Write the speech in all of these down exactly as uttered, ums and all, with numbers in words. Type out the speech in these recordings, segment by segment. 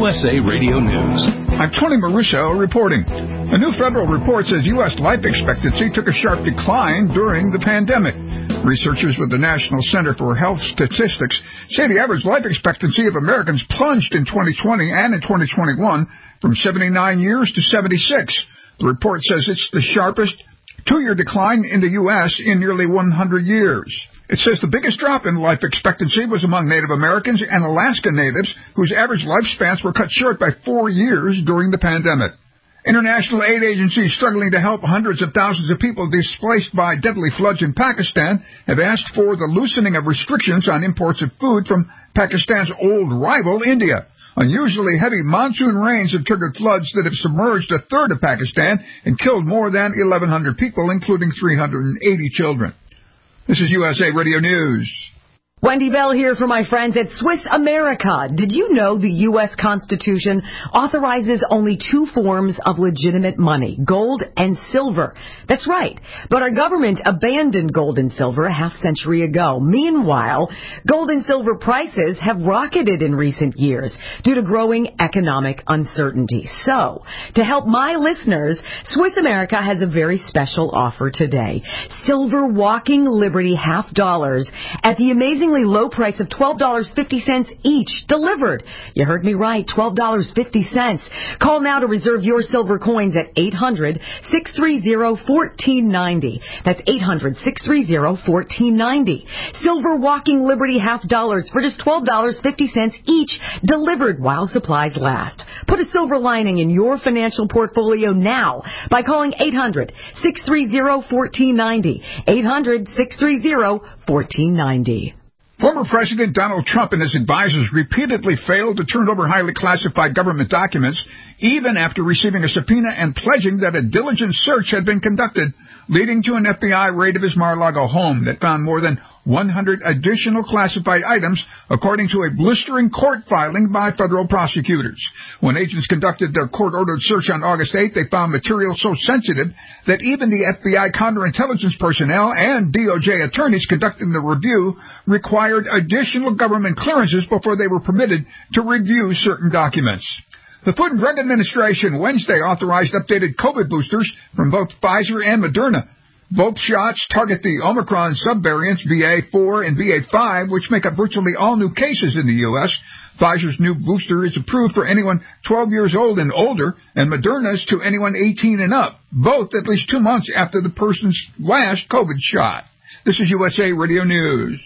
U S A Radio News. I'm Tony Maruso reporting. A new federal report says U S life expectancy took a sharp decline during the pandemic. Researchers with the National Center for Health Statistics say the average life expectancy of Americans plunged in twenty twenty and in twenty twenty-one from seventy-nine years to seventy-six. The report says it's the sharpest two-year decline in the U S in nearly one hundred years. It says the biggest drop in life expectancy was among Native Americans and Alaska Natives, whose average lifespans were cut short by four years during the pandemic. International aid agencies struggling to help hundreds of thousands of people displaced by deadly floods in Pakistan have asked for the loosening of restrictions on imports of food from Pakistan's old rival, India. Unusually heavy monsoon rains have triggered floods that have submerged a third of Pakistan and killed more than eleven hundred people, including three hundred eighty children. This is U S A Radio News. Wendy Bell here for my friends at Swiss America. Did you know the U S Constitution authorizes only two forms of legitimate money, gold and silver? That's right. But our government abandoned gold and silver a half century ago. Meanwhile, gold and silver prices have rocketed in recent years due to growing economic uncertainty. So, to help my listeners, Swiss America has a very special offer today. Silver Walking Liberty half dollars at the amazingly low price of twelve dollars and fifty cents each, delivered. You heard me right, twelve dollars and fifty cents. Call now to reserve your silver coins at eight hundred, six three zero, one four nine zero. That's eight hundred, six three zero, one four nine zero. Silver Walking Liberty half dollars for just twelve dollars and fifty cents each, delivered while supplies last. Put a silver lining in your financial portfolio now by calling eight hundred, six three zero, one four nine zero. eight hundred, six three zero, one four nine zero. Former President Donald Trump and his advisors repeatedly failed to turn over highly classified government documents, even after receiving a subpoena and pledging that a diligent search had been conducted, leading to an F B I raid of his Mar-a-Lago home that found more than one hundred additional classified items, according to a blistering court filing by federal prosecutors. When agents conducted their court-ordered search on August eighth, they found material so sensitive that even the F B I counterintelligence personnel and D O J attorneys conducting the review required additional government clearances before they were permitted to review certain documents. The Food and Drug Administration Wednesday authorized updated COVID boosters from both Pfizer and Moderna. Both shots target the Omicron subvariants B A four and B A five, which make up virtually all new cases in the U S Pfizer's new booster is approved for anyone twelve years old and older, and Moderna's to anyone eighteen and up, both at least two months after the person's last COVID shot. This is U S A Radio News.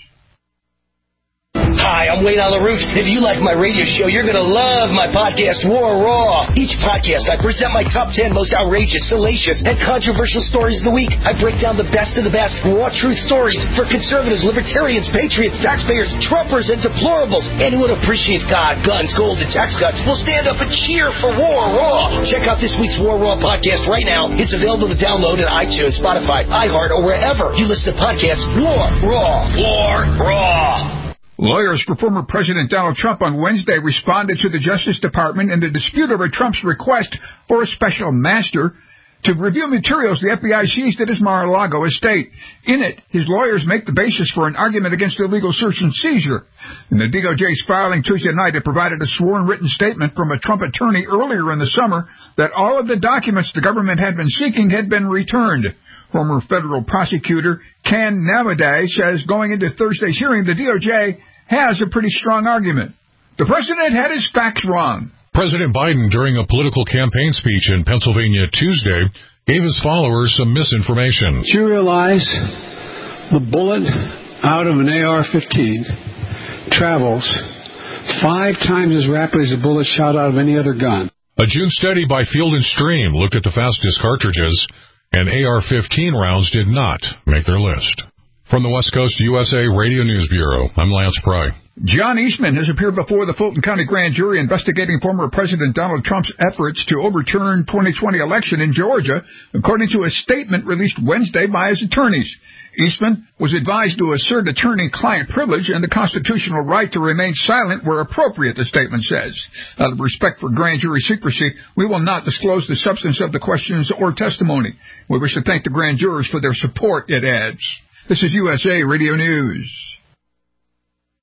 Hi, I'm Wayne on the Roof. If you like my radio show, you're going to love my podcast, War Raw. Each podcast, I present my top ten most outrageous, salacious, and controversial stories of the week. I break down the best of the best raw truth stories for conservatives, libertarians, patriots, taxpayers, Trumpers, and deplorables. Anyone who appreciates God, guns, gold, and tax cuts will stand up and cheer for War Raw. Check out this week's War Raw podcast right now. It's available to download in iTunes, Spotify, iHeart, or wherever you listen to podcasts. War Raw. War Raw. Lawyers for former President Donald Trump on Wednesday responded to the Justice Department in the dispute over Trump's request for a special master to review materials the F B I seized at his Mar-a-Lago estate. In it, his lawyers make the basis for an argument against illegal search and seizure. In the D O J's filing Tuesday night, it provided a sworn written statement from a Trump attorney earlier in the summer that all of the documents the government had been seeking had been returned. Former federal prosecutor Ken Namaday says going into Thursday's hearing, the D O J has a pretty strong argument. The president had his facts wrong. President Biden, during a political campaign speech in Pennsylvania Tuesday, gave his followers some misinformation. Did you realize the bullet out of an A R fifteen travels five times as rapidly as a bullet shot out of any other gun? A June study by Field and Stream looked at the fastest cartridges, and A R fifteen rounds did not make their list. From the West Coast U S A Radio News Bureau, I'm Lance Pry. John Eastman has appeared before the Fulton County Grand Jury investigating former President Donald Trump's efforts to overturn twenty twenty election in Georgia, according to a statement released Wednesday by his attorneys. Eastman was advised to assert attorney-client privilege and the constitutional right to remain silent where appropriate, the statement says. Out of respect for grand jury secrecy, we will not disclose the substance of the questions or testimony. We wish to thank the grand jurors for their support, it adds. This is U S A Radio News.